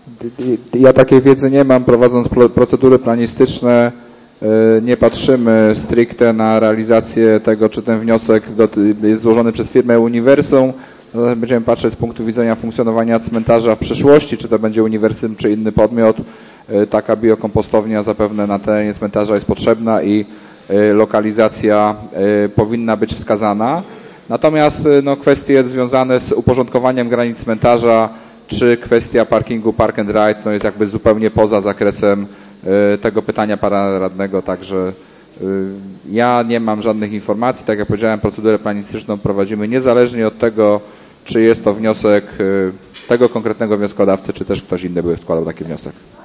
Ja takiej wiedzy nie mam. Prowadząc procedury planistyczne nie patrzymy stricte na realizację tego, czy ten wniosek jest złożony przez firmę Uniwersum. Będziemy patrzeć z punktu widzenia funkcjonowania cmentarza w przyszłości, czy to będzie Uniwersum, czy inny podmiot. Taka biokompostownia zapewne na terenie cmentarza jest potrzebna i lokalizacja powinna być wskazana. Natomiast kwestie związane z uporządkowaniem granic cmentarza, czy kwestia parkingu Park and Ride jest jakby zupełnie poza zakresem tego pytania pana radnego, także ja nie mam żadnych informacji. Tak jak powiedziałem, procedurę planistyczną prowadzimy niezależnie od tego, czy jest to wniosek tego konkretnego wnioskodawcy, czy też ktoś inny by składał taki wniosek.